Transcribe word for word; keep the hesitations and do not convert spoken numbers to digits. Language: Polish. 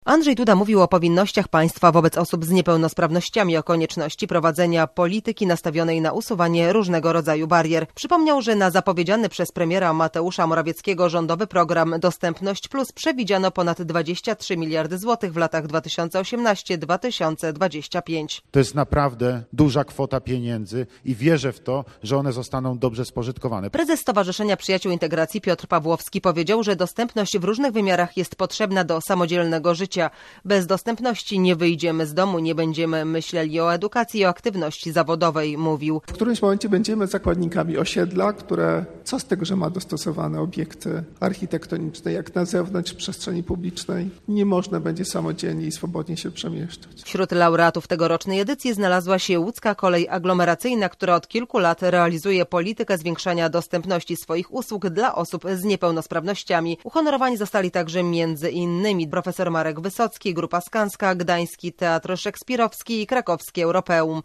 Andrzej Duda mówił o powinnościach państwa wobec osób z niepełnosprawnościami, o konieczności prowadzenia polityki nastawionej na usuwanie różnego rodzaju barier. Przypomniał, że na zapowiedziany przez premiera Mateusza Morawieckiego rządowy program Dostępność Plus przewidziano ponad dwadzieścia trzy miliardy złotych w latach dwa tysiące osiemnasty do dwa tysiące dwudziestego piątego. To jest naprawdę duża kwota pieniędzy i wierzę w to, że one zostaną dobrze spożytkowane. Prezes Stowarzyszenia Przyjaciół Integracji Piotr Pawłowski powiedział, że dostępność w różnych wymiarach jest potrzebna do samodzielnego życia. Bez dostępności nie wyjdziemy z domu, nie będziemy myśleli o edukacji i o aktywności zawodowej, mówił. W którymś momencie będziemy zakładnikami osiedla, które co z tego, że ma dostosowane obiekty architektoniczne, jak na zewnątrz w przestrzeni publicznej, nie można będzie samodzielnie i swobodnie się przemieszczać. Wśród laureatów tegorocznej edycji znalazła się łódzka kolej aglomeracyjna, która od kilku lat realizuje politykę zwiększania dostępności swoich usług dla osób z niepełnosprawnościami. Uhonorowani zostali także między innymi profesor Marek Wysocki, Grupa Skanska, Gdański Teatr Szekspirowski i Krakowskie Europeum.